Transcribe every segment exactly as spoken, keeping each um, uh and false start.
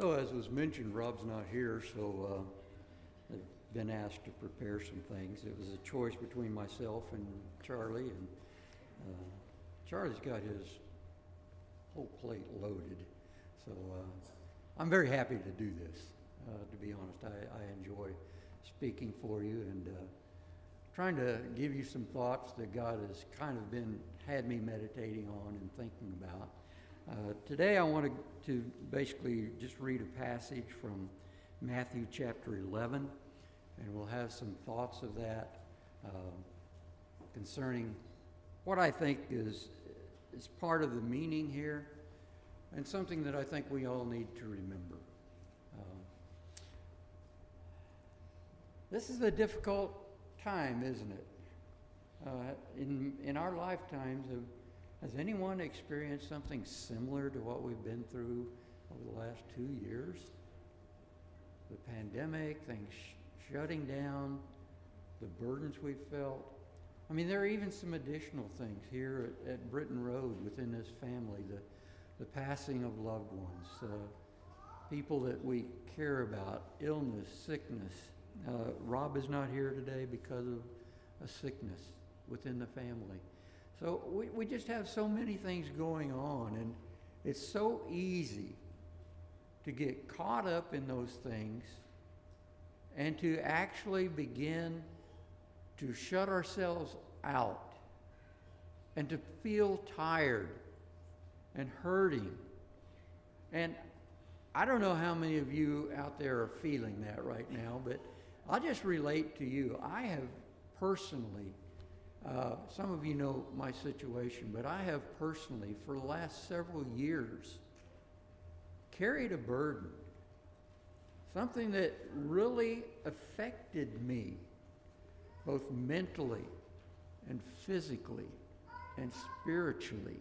So as was mentioned, Rob's not here, so uh, I've been asked to prepare some things. It was a choice between myself and Charlie, and uh, Charlie's got his whole plate loaded. So uh, I'm very happy to do this, uh, to be honest. I, I enjoy speaking for you and uh, trying to give you some thoughts that God has kind of been, had me meditating on and thinking about. Uh, today I want to, to basically just read a passage from Matthew chapter eleven, and we'll have some thoughts of that uh, concerning what I think is, is part of the meaning here, and something that I think we all need to remember. Uh, this is a difficult time, isn't it? Uh, in in our lifetimes, have, has anyone experienced something similar to what we've been through over the last two years? The pandemic, things sh- shutting down, the burdens we've felt. I mean, there are even some additional things here at, at Britton Road within this family, the, the passing of loved ones, uh, people that we care about, illness, sickness. Uh, Rob is not here today because of a sickness within the family. So we, we just have so many things going on, and it's so easy to get caught up in those things and to actually begin to shut ourselves out and to feel tired and hurting. And I don't know how many of you out there are feeling that right now, but I'll just relate to you. I have personally, uh, some of you know my situation, but I have personally, for the last several years, carried a burden, something that really affected me, both mentally and physically and spiritually.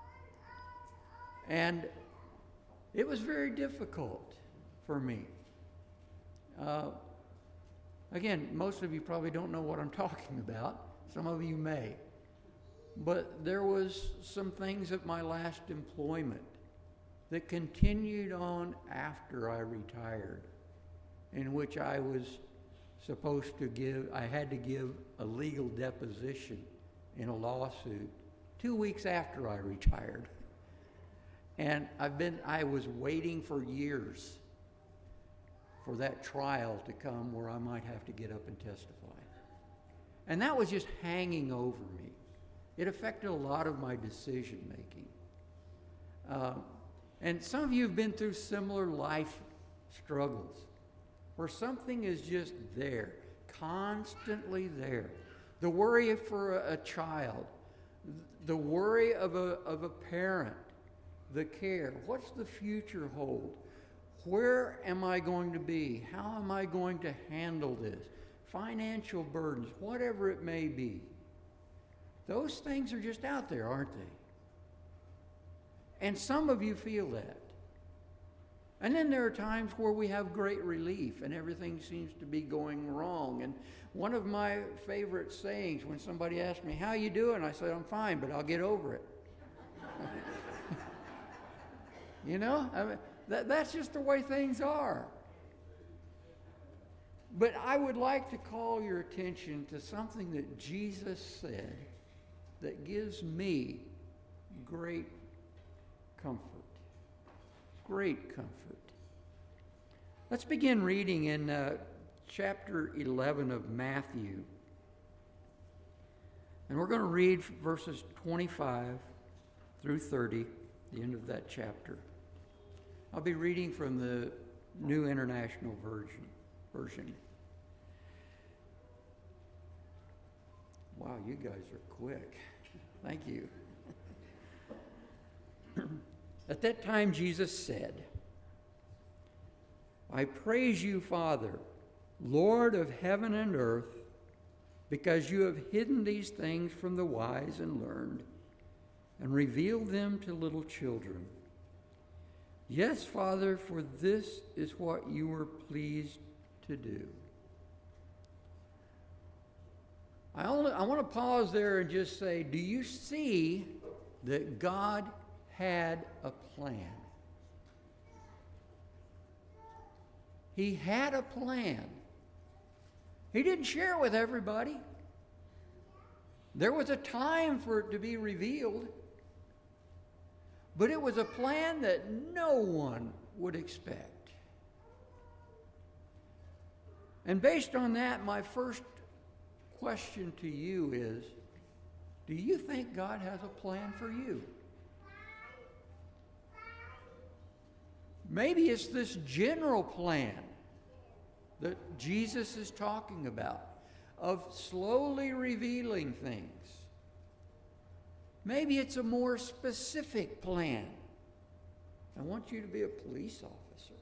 And it was very difficult for me. Uh, again, most of you probably don't know what I'm talking about. Some of you may. But there was some things at my last employment that continued on after I retired, in which I was supposed to give, I had to give a legal deposition in a lawsuit two weeks after I retired. And I've been, I was waiting for years for that trial to come where I might have to get up and testify. And that was just hanging over me. It affected a lot of my decision making. Uh, and some of you have been through similar life struggles where something is just there, constantly there. The worry for a, a child, the worry of a, of a parent, the care. What's the future hold? Where am I going to be? How am I going to handle this? Financial burdens, whatever it may be. Those things are just out there, aren't they? And some of you feel that. And then there are times where we have great relief and everything seems to be going wrong. And one of my favorite sayings when somebody asks me, "How you doing?" I say, "I'm fine, but I'll get over it." You know, I mean, that, that's just the way things are. But I would like to call your attention to something that Jesus said that gives me great comfort. Great comfort. Let's begin reading in uh, chapter eleven of Matthew. And we're going to read verses twenty-five through thirty, the end of that chapter. I'll be reading from the New International Version. version. Wow, you guys are quick. Thank you. At that time, Jesus said, "I praise you, Father, Lord of heaven and earth, because you have hidden these things from the wise and learned and revealed them to little children. Yes, Father, for this is what you were pleased to do." I, only, I want to pause there and just say, do you see that God had a plan? He had a plan. He didn't share it with everybody. There was a time for it to be revealed, but it was a plan that no one would expect. And based on that, my first question to you is, do you think God has a plan for you? Maybe it's this general plan that Jesus is talking about, of slowly revealing things. Maybe it's a more specific plan. I want you to be a police officer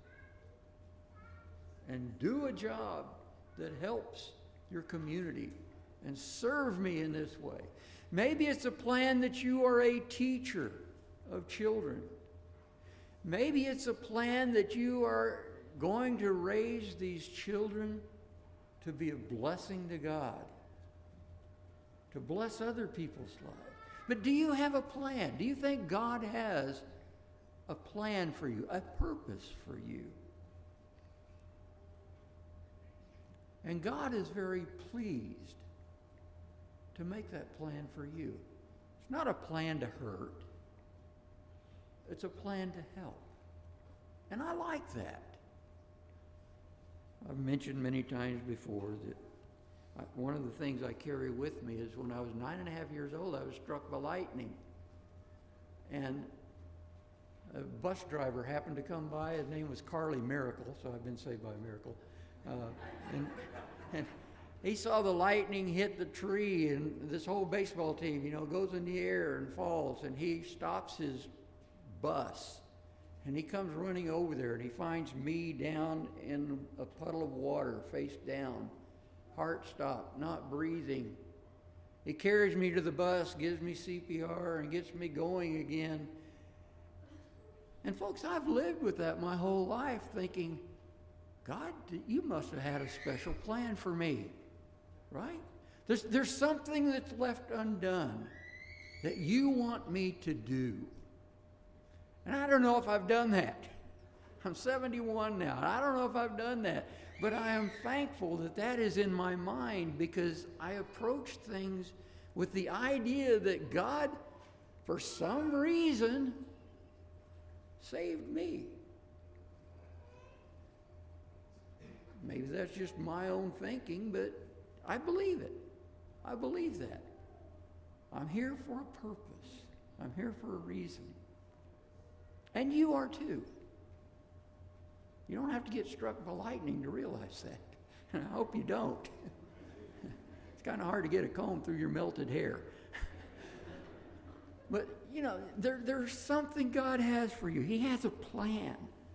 and do a job that helps your community and serve me in this way. Maybe it's a plan that you are a teacher of children. Maybe it's a plan that you are going to raise these children to be a blessing to God, to bless other people's lives. But do you have a plan? Do you think God has a plan for you, a purpose for you? And God is very pleased to make that plan for you. It's not a plan to hurt. It's a plan to help. And I like that. I've mentioned many times before that I, one of the things I carry with me is when I was nine and a half years old, I was struck by lightning. And a bus driver happened to come by. His name was Carly Miracle, so I've been saved by a miracle. Uh, and, and he saw the lightning hit the tree, and this whole baseball team, you know, goes in the air and falls, and he stops his bus, and he comes running over there, and he finds me down in a puddle of water, face down, heart stopped, not breathing. He carries me to the bus, gives me C P R, and gets me going again. And folks, I've lived with that my whole life, thinking, God, you must have had a special plan for me, right? There's, there's something that's left undone that you want me to do. And I don't know if I've done that. I'm seventy-one now, and I don't know if I've done that. But I am thankful that that is in my mind, because I approach things with the idea that God, for some reason, saved me. Maybe that's just my own thinking, but I believe it. I believe that. I'm here for a purpose. I'm here for a reason. And you are too. You don't have to get struck by lightning to realize that. And I hope you don't. It's kind of hard to get a comb through your melted hair. But, you know, there, there's something God has for you. He has a plan.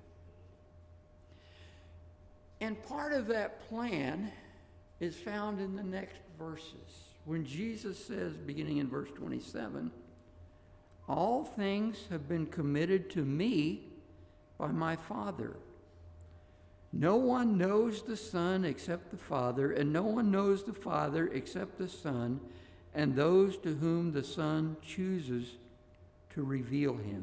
And part of that plan is found in the next verses. When Jesus says, beginning in verse twenty-seven, all things have been committed to me by my Father. No one knows the Son except the Father, and no one knows the Father except the Son, and those to whom the Son chooses to reveal him.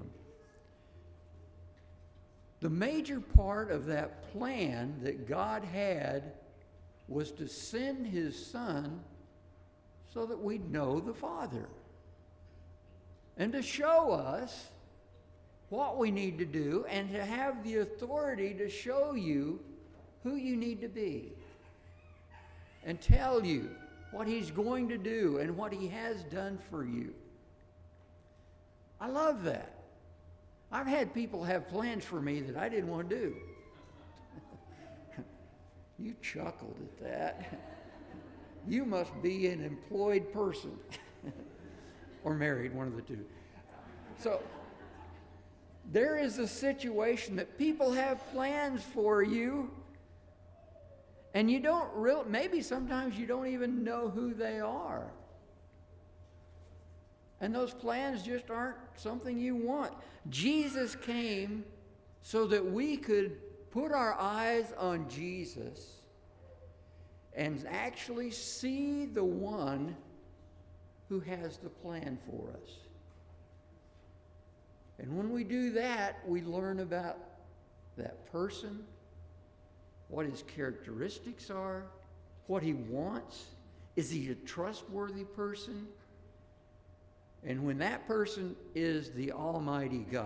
The major part of that plan that God had was to send his Son so that we'd know the Father, and to show us what we need to do, and to have the authority to show you who you need to be, and tell you what he's going to do and what he has done for you. I love that. I've had people have plans for me that I didn't want to do. You chuckled at that. You must be an employed person. Or married, one of the two. So, there is a situation that people have plans for you, and you don't really, maybe sometimes you don't even know who they are. And those plans just aren't something you want. Jesus came so that we could put our eyes on Jesus and actually see the one who has the plan for us. And when we do that, we learn about that person, what his characteristics are, what he wants. Is he a trustworthy person? And when that person is the Almighty God,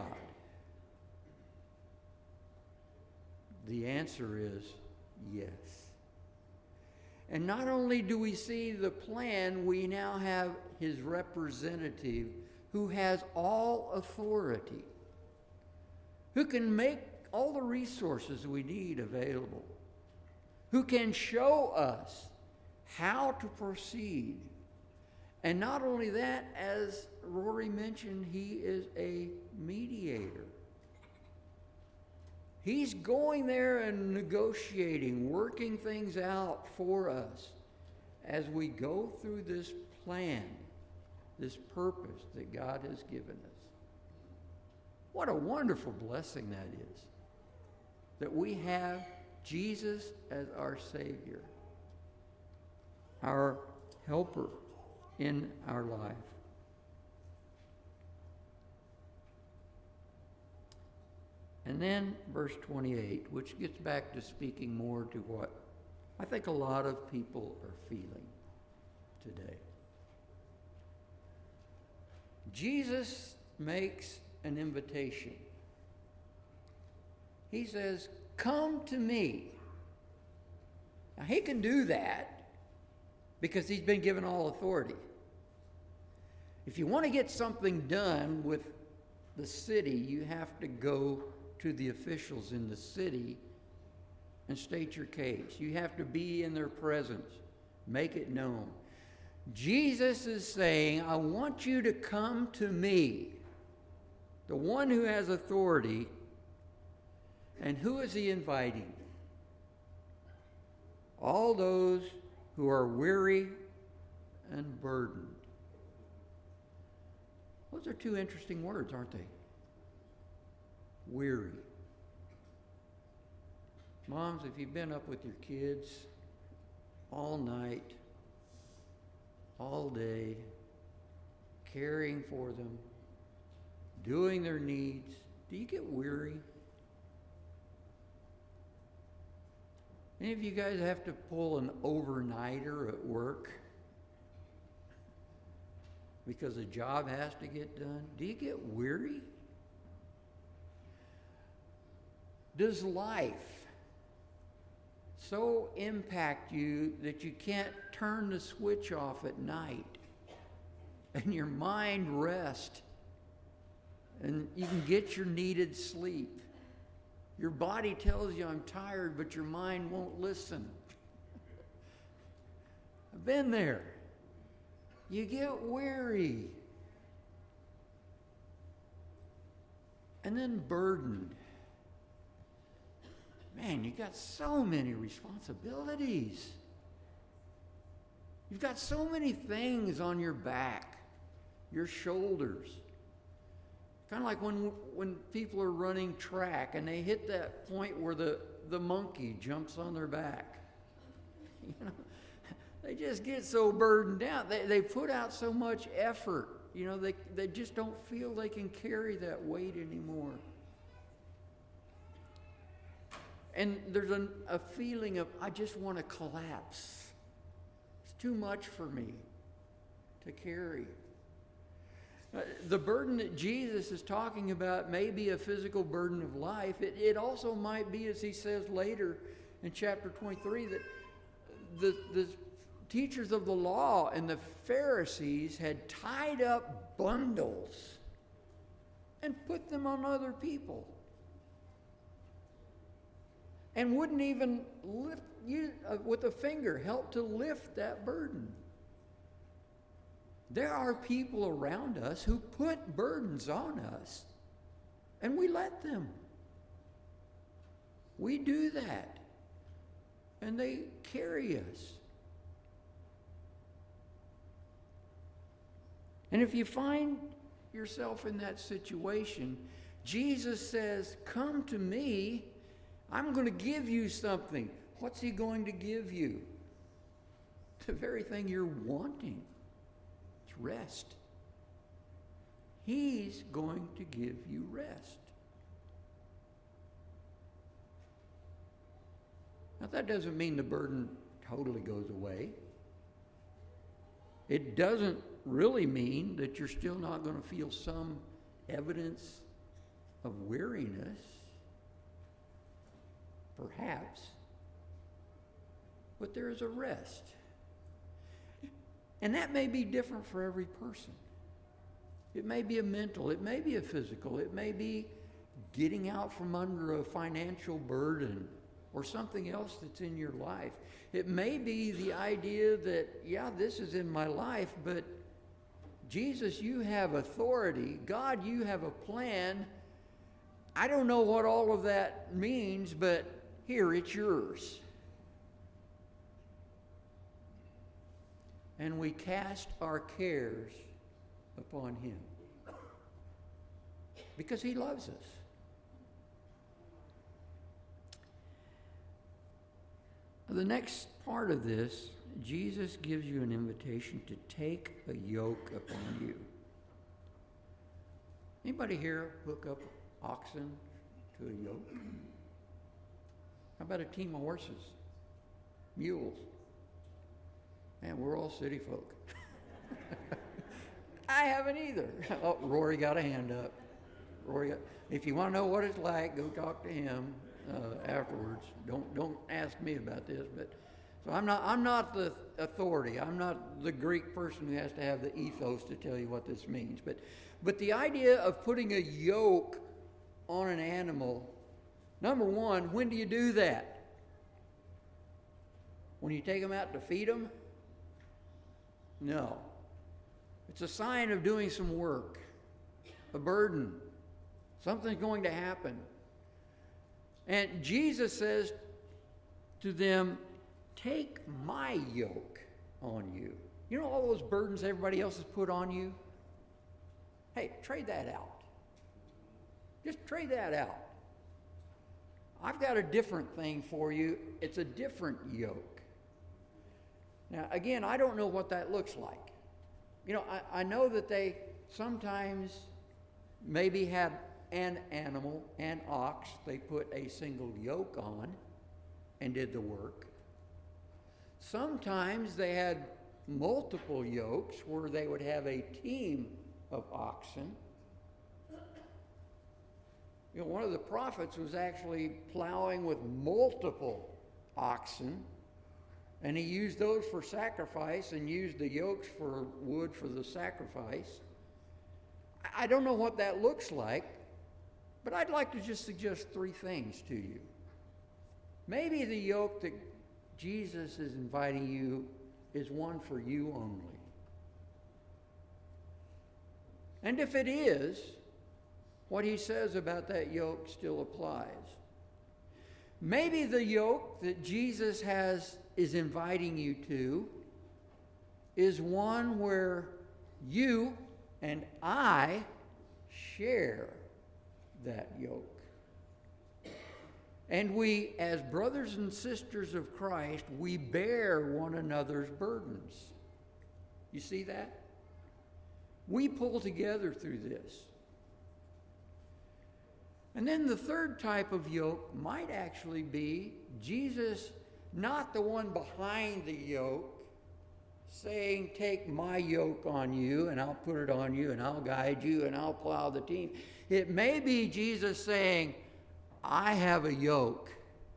the answer is yes. And not only do we see the plan, we now have his representative who has all authority, who can make all the resources we need available, who can show us how to proceed. And not only that, as Rory mentioned, he is a mediator. He's going there and negotiating, working things out for us as we go through this plan, this purpose that God has given us. What a wonderful blessing that is, that we have Jesus as our Savior, our helper in our life. And then verse twenty-eight, which gets back to speaking more to what I think a lot of people are feeling today. Jesus makes an invitation. He says, "Come to me." Now, he can do that because he's been given all authority. If you want to get something done with the city, you have to go to the officials in the city and state your case. You have to be in their presence, make it known. Jesus is saying, I want you to come to me, the one who has authority. And who is he inviting? All those who are weary and burdened. Those are two interesting words, aren't they? Weary. Moms, if you've been up with your kids all night, all day, caring for them, doing their needs, do you get weary? Any of you guys have to pull an overnighter at work because a job has to get done? Do you get weary? Does life so impact you that you can't turn the switch off at night and your mind rest and you can get your needed sleep? Your body tells you, I'm tired, but your mind won't listen. I've been there. You get weary. And then burdened. Man, you got so many responsibilities. You've got so many things on your back, your shoulders. Kind of like when when people are running track and they hit that point where the, the monkey jumps on their back. You know, they just get so burdened down. They they put out so much effort. You know, they, they just don't feel they can carry that weight anymore. And there's a, a feeling of, I just want to collapse. It's too much for me to carry. Uh, the burden that Jesus is talking about may be a physical burden of life. It, it also might be, as he says later in chapter twenty-three, that the, the teachers of the law and the Pharisees had tied up bundles and put them on other people. And wouldn't even lift you uh, with a finger, help to lift that burden. There are people around us who put burdens on us, and we let them. We do that, and they carry us. And if you find yourself in that situation, Jesus says, come to me, I'm going to give you something. What's he going to give you? The very thing you're wanting. Rest. He's going to give you rest. Now Now, that doesn't mean the burden totally goes away. It doesn't really mean that you're still not going to feel some evidence of weariness. Perhaps. But there is a rest. And that may be different for every person. It may be a mental, it may be a physical, it may be getting out from under a financial burden or something else that's in your life. It may be the idea that, yeah, this is in my life, but Jesus, you have authority. God, you have a plan. I don't know what all of that means, but here, it's yours. And we cast our cares upon him because he loves us. The next part of this, Jesus gives you an invitation to take a yoke upon you. Anybody here hook up oxen to a yoke? How about a team of horses? Mules? Man, we're all city folk. I haven't either. Oh, Rory got a hand up. Rory, got, if you want to know what it's like, go talk to him uh, afterwards. Don't don't ask me about this. But so I'm not I'm not the authority. I'm not the Greek person who has to have the ethos to tell you what this means. But but the idea of putting a yoke on an animal. Number one, when do you do that? When you take them out to feed them? No. It's a sign of doing some work, a burden. Something's going to happen. And Jesus says to them, take my yoke on you. You know all those burdens everybody else has put on you? Hey, trade that out. Just trade that out. I've got a different thing for you. It's a different yoke. Now, again, I don't know what that looks like. You know, I, I know that they sometimes maybe have an animal, an ox, they put a single yoke on and did the work. Sometimes they had multiple yokes where they would have a team of oxen. You know, one of the prophets was actually plowing with multiple oxen, and he used those for sacrifice and used the yokes for wood for the sacrifice. I don't know what that looks like, but I'd like to just suggest three things to you. Maybe the yoke that Jesus is inviting you is one for you only. And if it is, what he says about that yoke still applies. Maybe the yoke that Jesus has is inviting you to is one where you and I share that yoke. And we, as brothers and sisters of Christ, we bear one another's burdens. You see that? We pull together through this. And then the third type of yoke might actually be Jesus, not the one behind the yoke, saying, take my yoke on you and I'll put it on you and I'll guide you and I'll plow the team. It may be Jesus saying, I have a yoke.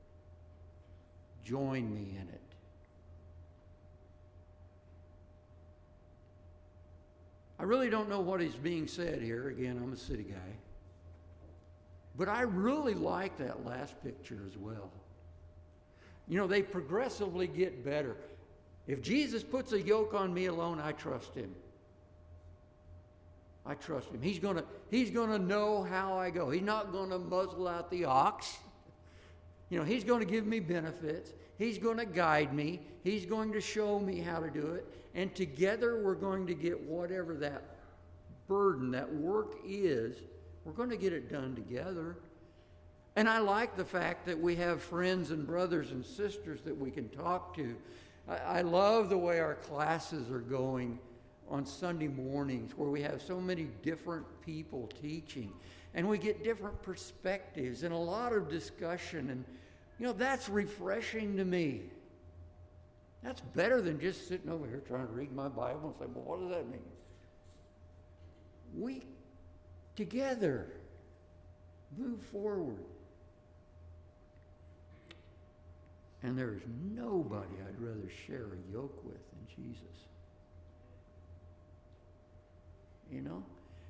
Join me in it. I really don't know what is being said here. Again, I'm a city guy. But I really like that last picture as well. You know, they progressively get better. If Jesus puts a yoke on me alone, I trust him. I trust him. He's gonna, he's gonna know how I go. He's not gonna muzzle out the ox. You know, he's gonna give me benefits. He's gonna guide me. He's going to show me how to do it. And together we're going to get whatever that burden, that work is, we're going to get it done together. And I like the fact that we have friends and brothers and sisters that we can talk to. I, I love the way our classes are going on Sunday mornings, where we have so many different people teaching. And we get different perspectives and a lot of discussion. And You know, that's refreshing to me. That's better than just sitting over here trying to read my Bible and say, well, what does that mean? We together move forward. And there's nobody I'd rather share a yoke with than Jesus. You know?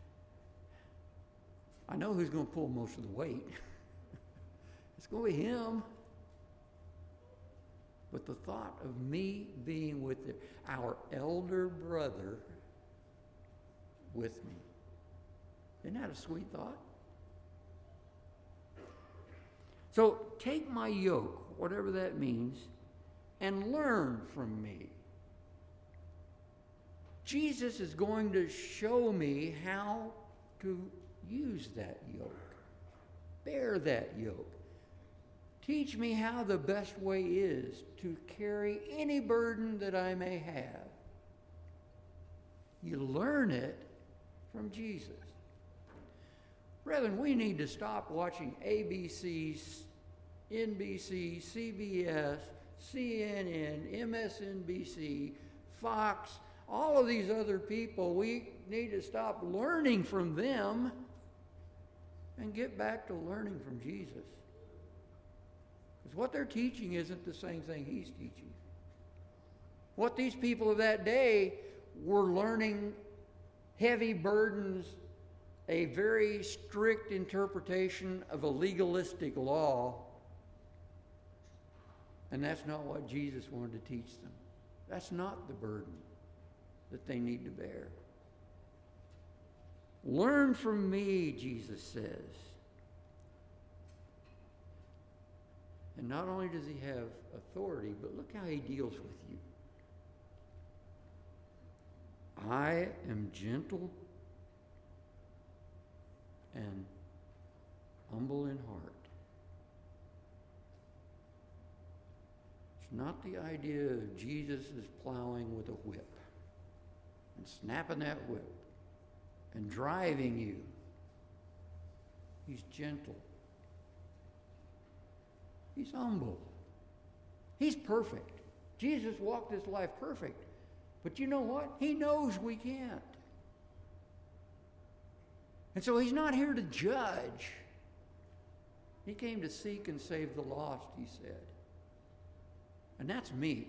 I know who's going to pull most of the weight. It's going to be him. But the thought of me being with the, our elder brother with me, isn't that a sweet thought? So take my yoke, whatever that means, and learn from me. Jesus is going to show me how to use that yoke, bear that yoke. Teach me how the best way is to carry any burden that I may have. You learn it from Jesus. Brethren, we need to stop watching A B C, N B C, C B S, C N N, M S N B C, Fox, all of these other people. We need to stop learning from them and get back to learning from Jesus. Because what they're teaching isn't the same thing he's teaching. What these people of that day were learning, heavy burdens, a very strict interpretation of a legalistic law, and that's not what Jesus wanted to teach them. That's not the burden that they need to bear. Learn from me, Jesus says. And not only does he have authority, but look how he deals with you. I am gentle and humble in heart. It's not the idea of Jesus is plowing with a whip and snapping that whip and driving you. He's gentle. He's humble. He's perfect. Jesus walked this life perfect. But you know what? He knows we can't. And so he's not here to judge. He came to seek and save the lost, he said. And that's me.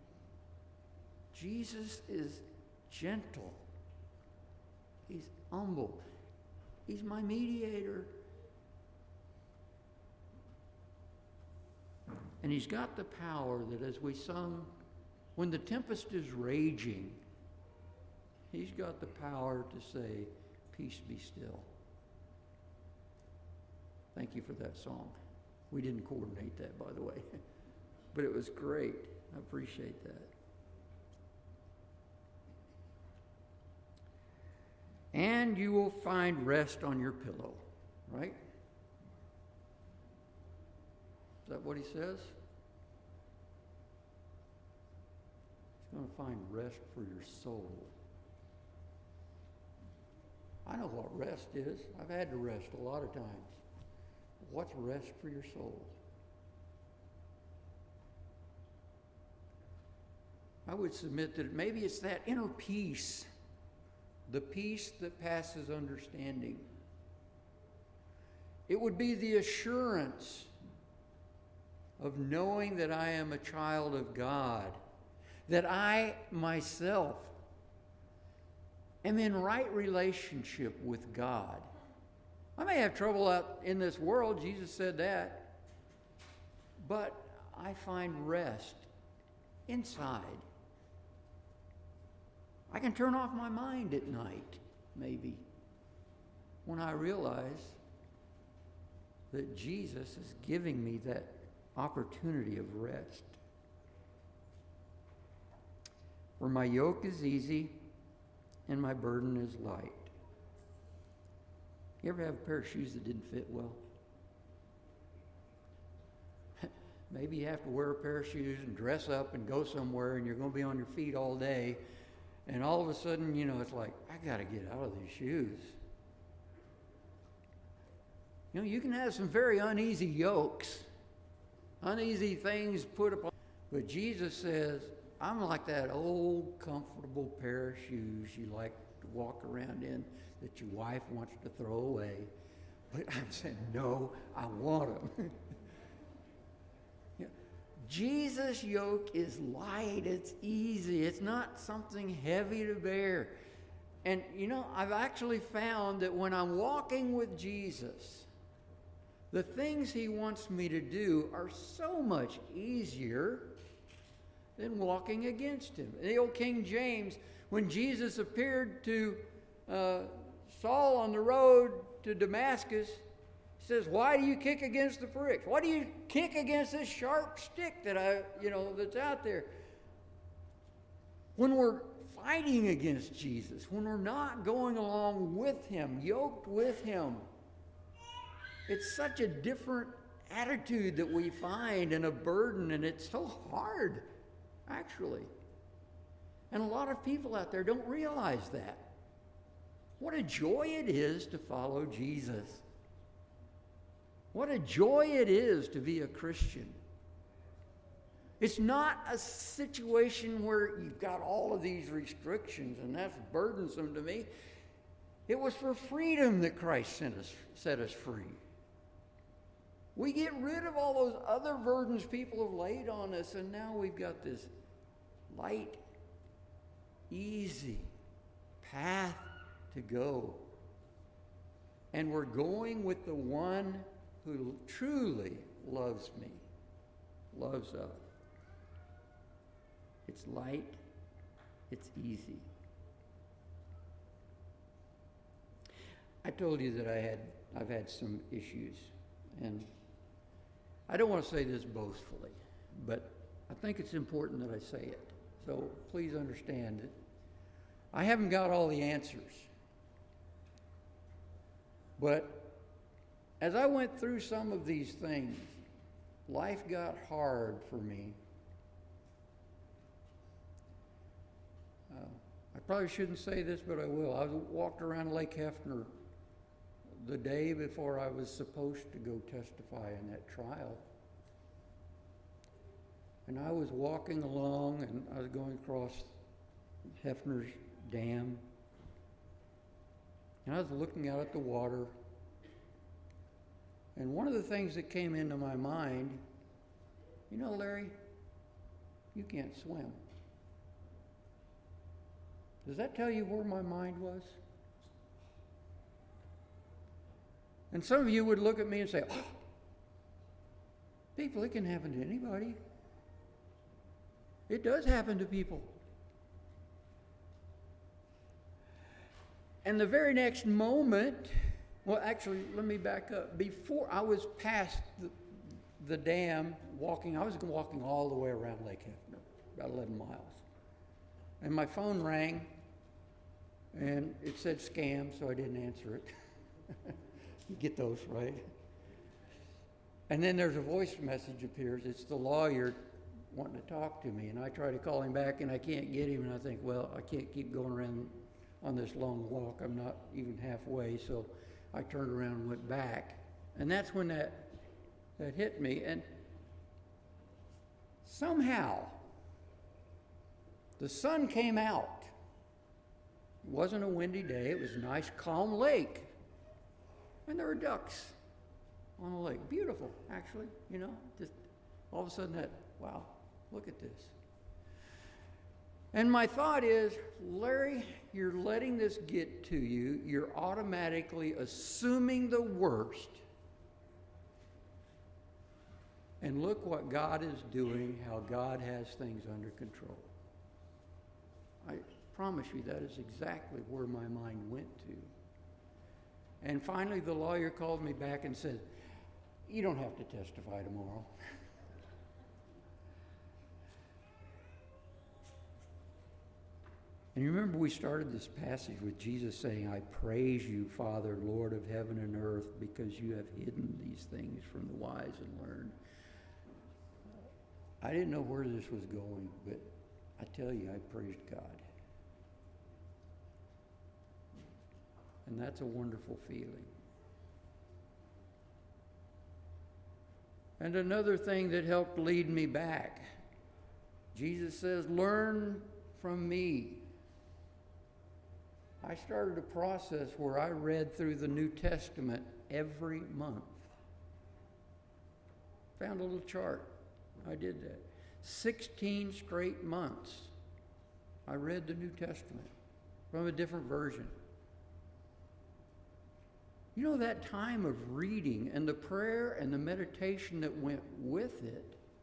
Jesus is gentle. He's humble. He's my mediator. And he's got the power that, as we sung, when the tempest is raging, he's got the power to say, peace be still. Thank you for that song. We didn't coordinate that, by the way. But it was great. I appreciate that. And you will find rest on your pillow, right? Is that what he says? He's going to find rest for your soul. I know what rest is. I've had to rest a lot of times. What's rest for your soul? I would submit that maybe it's that inner peace, the peace that passes understanding. It would be the assurance of knowing that I am a child of God, that I myself am in right relationship with God. I may have trouble out in this world, Jesus said that, but I find rest inside. I can turn off my mind at night, maybe, when I realize that Jesus is giving me that opportunity of rest. For my yoke is easy and my burden is light. You ever have a pair of shoes that didn't fit well? Maybe you have to wear a pair of shoes and dress up and go somewhere and you're going to be on your feet all day, and all of a sudden, you know, it's like, I got to get out of these shoes. You know, you can have some very uneasy yokes, uneasy things put upon. But Jesus says, I'm like that old comfortable pair of shoes you like to walk around in that your wife wants to throw away. But I'm saying, no, I want them. Yeah. Jesus' yoke is light. It's easy. It's not something heavy to bear. And, you know, I've actually found that when I'm walking with Jesus, the things he wants me to do are so much easier than walking against him. In the old King James, when Jesus appeared to uh, Saul on the road to Damascus, he says, why do you kick against the pricks? Why do you kick against this sharp stick that I, you know, that's out there? When we're fighting against Jesus, when we're not going along with him, yoked with him, it's such a different attitude that we find and a burden, and it's so hard, actually. And a lot of people out there don't realize that. What a joy it is to follow Jesus. What a joy it is to be a Christian. It's not a situation where you've got all of these restrictions, and that's burdensome to me. It was for freedom that Christ sent us, set us free. We get rid of all those other burdens people have laid on us, and now we've got this light, easy path to go. And we're going with the one who truly loves me, loves us. It's light, it's easy. I told you that I had I've had some issues, and I don't want to say this boastfully, but I think it's important that I say it. So please understand it. I haven't got all the answers. But as I went through some of these things, life got hard for me. Uh, I probably shouldn't say this, but I will. I walked around Lake Hefner the day before I was supposed to go testify in that trial. And I was walking along, and I was going across Hefner's Dam. And I was looking out at the water. And one of the things that came into my mind, you know, Larry, you can't swim. Does that tell you where my mind was? And some of you would look at me and say, oh, people, it can happen to anybody. It does happen to people. And the very next moment, well, actually, let me back up. Before I was past the, the dam, walking, I was walking all the way around Lake Hefner, about eleven miles. And my phone rang, and it said scam, so I didn't answer it. You get those, right? And then there's a voice message appears. It's the lawyer wanting to talk to me. And I try to call him back, and I can't get him. And I think, well, I can't keep going around on this long walk. I'm not even halfway. So I turned around and went back. And that's when that, that hit me. And somehow, the sun came out. It wasn't a windy day. It was a nice, calm lake. And there were ducks on the lake. Beautiful, actually, you know. Just all of a sudden that, wow, look at this. And my thought is, Larry, you're letting this get to you. You're automatically assuming the worst. And look what God is doing, how God has things under control. I promise you that is exactly where my mind went to. And finally, the lawyer called me back and said, you don't have to testify tomorrow. And you remember we started this passage with Jesus saying, I praise you, Father, Lord of heaven and earth, because you have hidden these things from the wise and learned. I didn't know where this was going, but I tell you, I praised God. And that's a wonderful feeling. And another thing that helped lead me back, Jesus says, learn from me. I started a process where I read through the New Testament every month. Found a little chart. I did that. sixteen straight months I read the New Testament from a different version. You know, that time of reading and the prayer and the meditation that went with it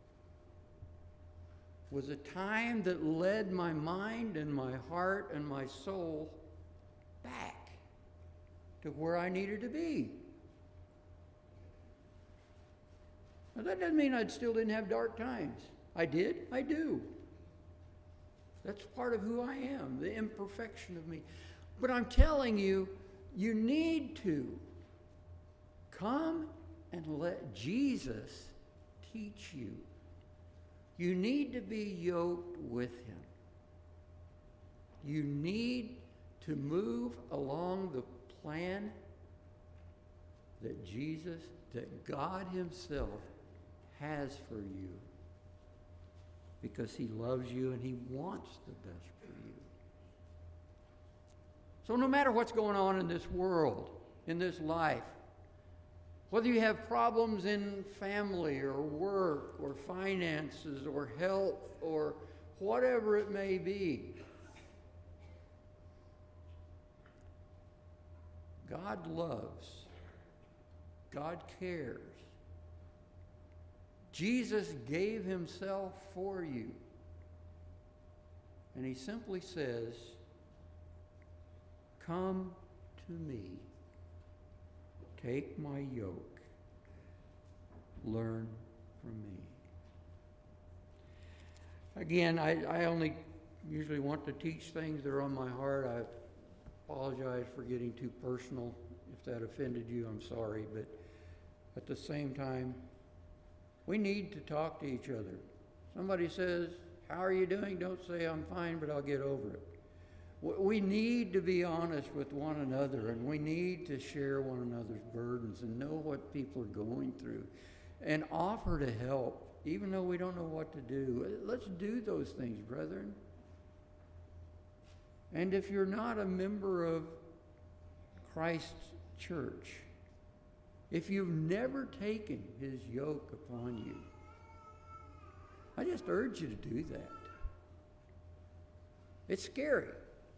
was a time that led my mind and my heart and my soul back to where I needed to be. Now, that doesn't mean I still didn't have dark times. I did. I do. That's part of who I am, the imperfection of me. But I'm telling you, you need to come and let Jesus teach you. You need to be yoked with him. You need to move along the plan that Jesus, that God himself has for you, because he loves you and he wants the best for you. So no matter what's going on in this world, in this life, whether you have problems in family or work or finances or health or whatever it may be, God loves. God cares. Jesus gave himself for you. And he simply says, come to me. Take my yoke. Learn from me. Again, I, I only usually want to teach things that are on my heart. I apologize for getting too personal. If that offended you, I'm sorry. But at the same time, we need to talk to each other. Somebody says, how are you doing? Don't say, I'm fine, but I'll get over it. We need to be honest with one another, and we need to share one another's burdens and know what people are going through and offer to help, even though we don't know what to do. Let's do those things, brethren. And if you're not a member of Christ's church, if you've never taken his yoke upon you, I just urge you to do that. It's scary.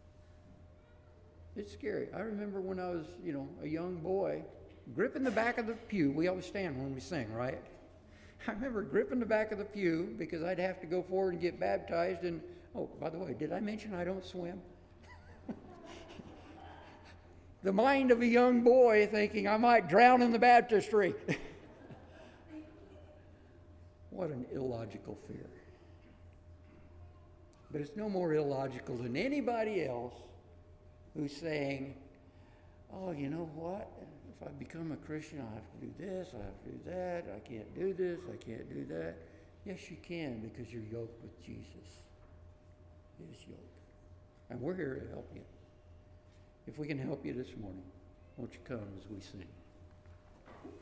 It's scary. I remember when I was, you know, a young boy, gripping the back of the pew. We always stand when we sing, right? I remember gripping the back of the pew because I'd have to go forward and get baptized. And, oh, by the way, did I mention I don't swim? The mind of a young boy thinking I might drown in the baptistry. What an illogical fear. But it's no more illogical than anybody else who's saying, oh, you know what? If I become a Christian, I have to do this, I have to do that, I can't do this, I can't do that. Yes, you can, because you're yoked with Jesus. His yoke. And we're here to help you. If we can help you this morning, won't you come as we sing?